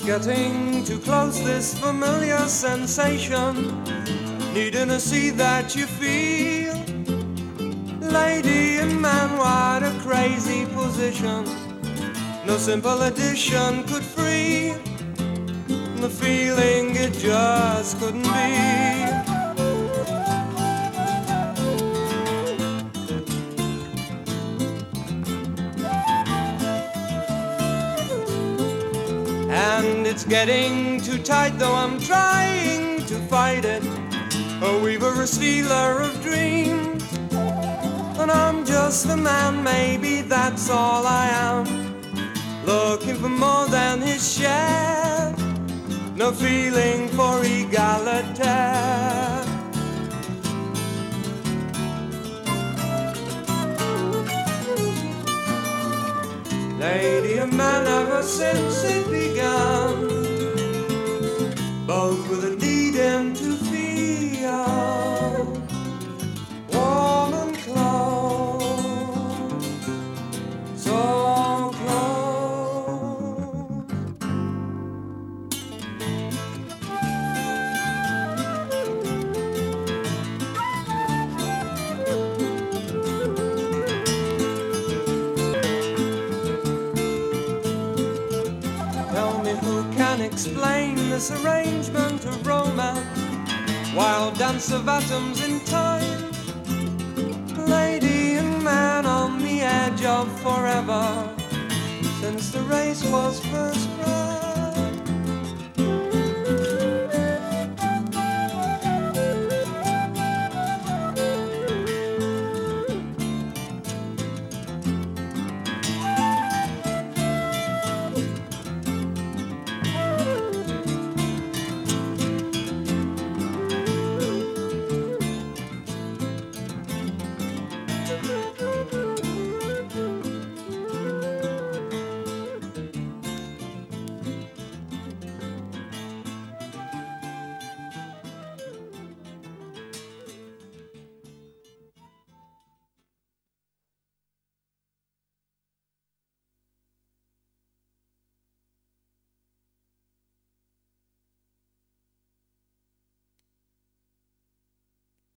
Getting too close, this familiar sensation, needing to see that you feel. Lady and man, what a crazy position. No simple addition could free the feeling, it just couldn't be. And it's getting too tight, though I'm trying to fight it. A weaver, a stealer of dreams, and I'm just a man, maybe that's all I am. Looking for more than his share, no feeling for egalitaire. Lady and man ever since it began, both with a need to feel warm and close, so close. Tell me who can explain this arrangement of romance, wild dance of atoms in time, lady and man on the edge of forever, since the race was first run.